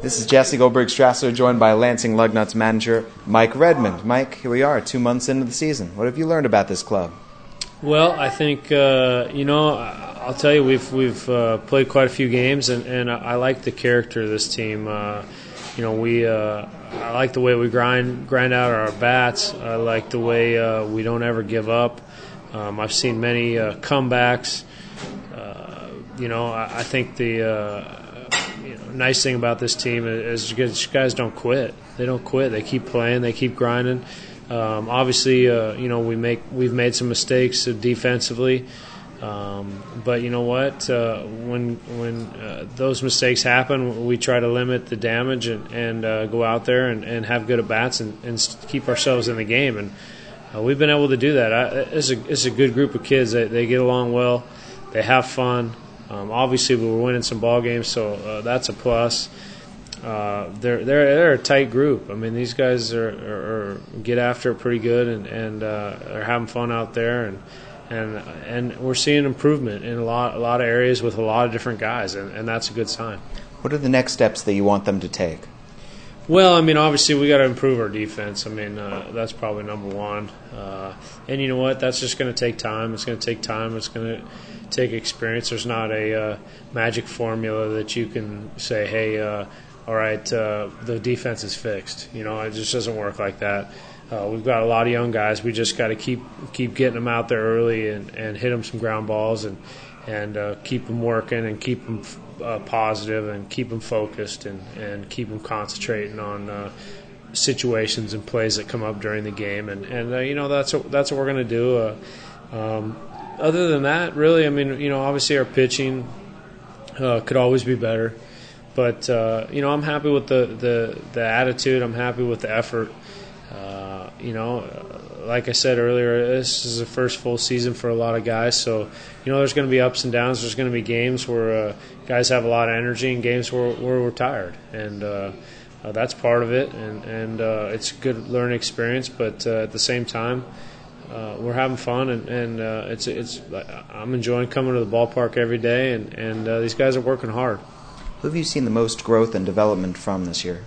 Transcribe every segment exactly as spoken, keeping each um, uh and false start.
This is Jesse Goldberg-Strassler, joined by Lansing Lugnuts manager Mike Redmond. Mike, here we are, two months into the season. What have you learned about this club? Well, I think uh, you know. I'll tell you, we've we've uh, played quite a few games, and, and I like the character of this team. Uh, you know, we uh, I like the way we grind grind out our bats. I like the way uh, we don't ever give up. Um, I've seen many uh, comebacks. Uh, you know, I, I think the uh, you know, nice thing about this team is, is these guys don't quit. They don't quit. They keep playing. They keep grinding. Um, obviously, uh, you know, we make we've made some mistakes defensively, um, but you know what? Uh, when when uh, those mistakes happen, we try to limit the damage and, and uh, go out there and, and have good at bats and, and keep ourselves in the game. And uh, we've been able to do that. I, it's a it's a good group of kids. They, they get along well. They have fun. Um, obviously, we were winning some ball games, so uh, that's a plus. Uh, they're they're they're a tight group. I mean, these guys are, are, are get after it pretty good, and and uh, are having fun out there, and and and we're seeing improvement in a lot a lot of areas with a lot of different guys, and, and that's a good sign. What are the next steps that you want them to take? Well, I mean, obviously we got to improve our defense. I mean, uh, that's probably number one. Uh, and you know what? That's just going to take time. It's going to take time. It's going to take experience. There's not a uh, magic formula that you can say, hey. Uh, all right, uh, the defense is fixed. You know, it just doesn't work like that. Uh, we've got a lot of young guys. We just got to keep keep getting them out there early and, and hit them some ground balls and and uh, keep them working and keep them uh, positive and keep them focused and, and keep them concentrating on uh, situations and plays that come up during the game. And, and uh, you know, that's what, that's what we're going to do. Uh, um, other than that, really, I mean, you know, obviously our pitching uh, could always be better. But, uh, you know, I'm happy with the, the, the attitude. I'm happy with the effort. Uh, you know, like I said earlier, this is the first full season for a lot of guys. So, you know, there's going to be ups and downs. There's going to be games where uh, guys have a lot of energy and games where, where we're tired. And uh, uh, that's part of it. And, and uh, it's a good learning experience. But uh, at the same time, uh, we're having fun. And, and uh, it's it's I'm enjoying coming to the ballpark every day. And, and uh, these guys are working hard. Who have you seen the most growth and development from this year?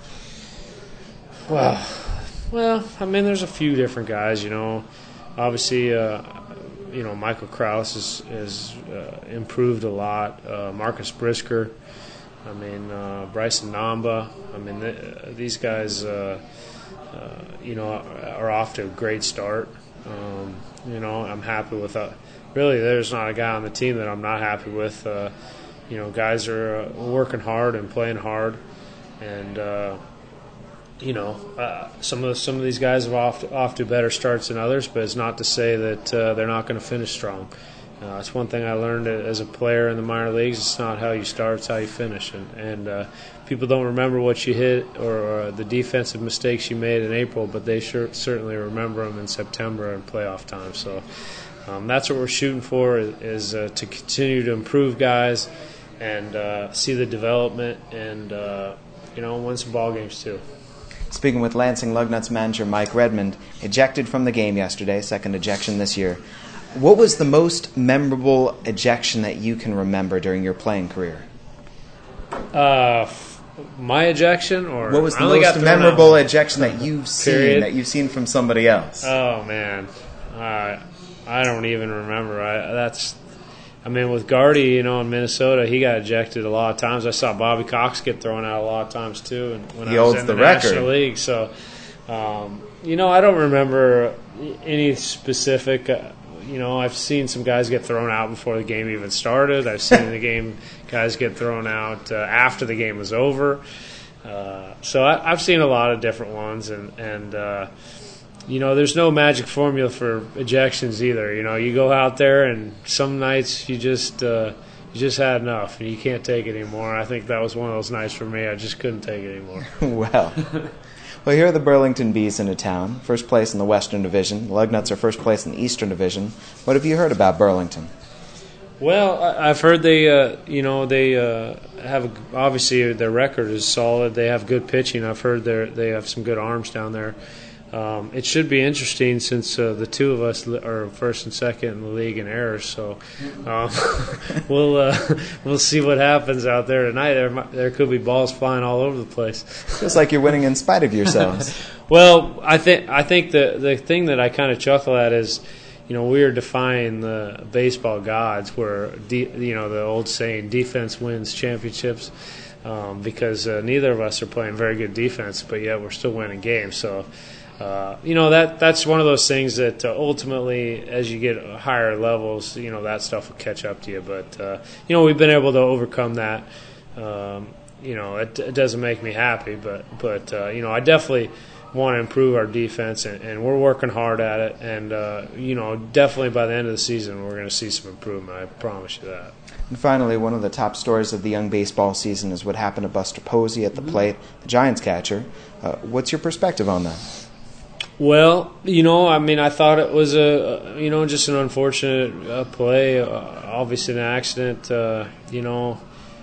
Well, well, I mean, there's a few different guys. You know, obviously, uh, you know, Michael Krause has, has uh, improved a lot. Uh, Marcus Brisker, I mean, uh, Bryson Namba. I mean, th- these guys, uh, uh, you know, are off to a great start. Um, you know, I'm happy with. Uh, really, there's not a guy on the team that I'm not happy with. Uh, You know, guys are uh, working hard and playing hard, and uh, you know, uh, some of the, some of these guys have off to, off to better starts than others. But it's not to say that uh, they're not going to finish strong. Uh, it's one thing I learned as a player in the minor leagues. It's not how you start; it's how you finish. And, and uh, people don't remember what you hit or, or the defensive mistakes you made in April, but they sure, certainly remember them in September and playoff time. So um, that's what we're shooting for: is, is uh, to continue to improve guys. And uh, see the development, and uh, you know, win some ball games too. Speaking with Lansing Lugnuts manager Mike Redmond, ejected from the game yesterday, second ejection this year. What was the most memorable ejection that you can remember during your playing career? Uh, my ejection, or what was the most memorable ejection that you've seen Period. that you've seen from somebody else? Oh man, uh, I don't even remember. I, that's. I mean, with Gardy, you know, in Minnesota, he got ejected a lot of times. I saw Bobby Cox get thrown out a lot of times too, and when he I was holds in the, the record. National League. So, um, you know, I don't remember any specific. Uh, you know, I've seen some guys get thrown out before the game even started. I've seen the game guys get thrown out uh, after the game was over. Uh, so I, I've seen a lot of different ones, and and. Uh, You know, there's no magic formula for ejections either. You know, you go out there and some nights you just uh, you just had enough and you can't take it anymore. I think that was one of those nights for me. I just couldn't take it anymore. well, well, here are the Burlington Bees into town. First place in the Western Division. The Lugnuts are first place in the Eastern Division. What have you heard about Burlington? Well, I've heard they, uh, you know, they uh, have a, obviously their record is solid. They have good pitching. I've heard they they have some good arms down there. Um, it should be interesting since uh, the two of us are first and second in the league in errors. So um, we'll uh, we'll see what happens out there tonight. There there could be balls flying all over the place. Feels like you're winning in spite of yourselves. Well, I think I think the the thing that I kind of chuckle at is, you know, we are defying the baseball gods, where de- you know the old saying, defense wins championships. Um, because uh, neither of us are playing very good defense, but yet we're still winning games. So. Uh, you know, that that's one of those things that uh, ultimately, as you get higher levels, you know, that stuff will catch up to you. But, uh, you know, we've been able to overcome that. Um, you know, it, it doesn't make me happy, but, but uh, you know, I definitely want to improve our defense, and, and we're working hard at it. And, uh, you know, definitely by the end of the season, we're going to see some improvement. I promise you that. And finally, one of the top stories of the young baseball season is what happened to Buster Posey at the plate, the Giants catcher. Uh, what's your perspective on that? Well, you know, I mean, I thought it was a, you know, just an unfortunate uh, play. Uh, obviously, an accident. Uh, you know,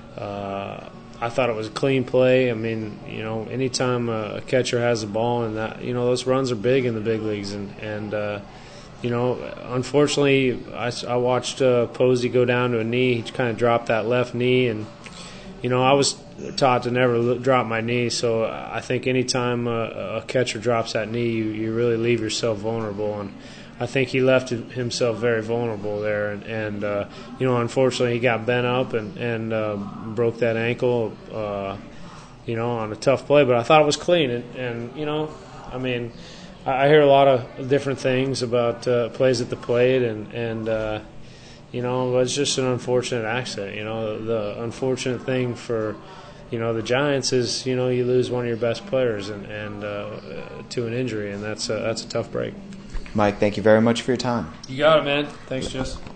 uh, I thought it was a clean play. I mean, you know, anytime a, a catcher has a ball, and that, you know, those runs are big in the big leagues, and and uh, you know, unfortunately, I, I watched uh, Posey go down to a knee. He kind of dropped that left knee, and you know, I was taught to never drop my knee, so I think anytime a, a catcher drops that knee, you, you really leave yourself vulnerable, and I think he left himself very vulnerable there, and, and uh, you know, unfortunately, he got bent up and, and uh, broke that ankle, uh, you know, on a tough play, but I thought it was clean, and, and you know, I mean, I, I hear a lot of different things about uh, plays at the plate, and, and uh, you know, it's just an unfortunate accident. You know, the unfortunate thing for, you know, the Giants is, you know, you lose one of your best players and, and uh, to an injury, and that's a, that's a tough break. Mike, thank you very much for your time. You got it, man. Thanks, Jess.